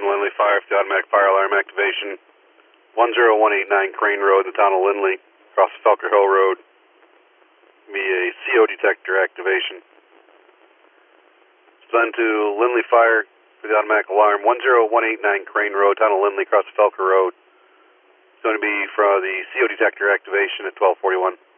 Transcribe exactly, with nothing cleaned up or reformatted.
one, Lindley Fire for the automatic fire alarm activation. one zero one eight nine Crane Road, the town of Lindley, across the Felker Hill Road. Be a C O detector activation. Send to Lindley Fire for the automatic alarm. one zero one eight nine Crane Road, town of Lindley, across the Felker Road. It's going to be for the C O detector activation at twelve forty-one.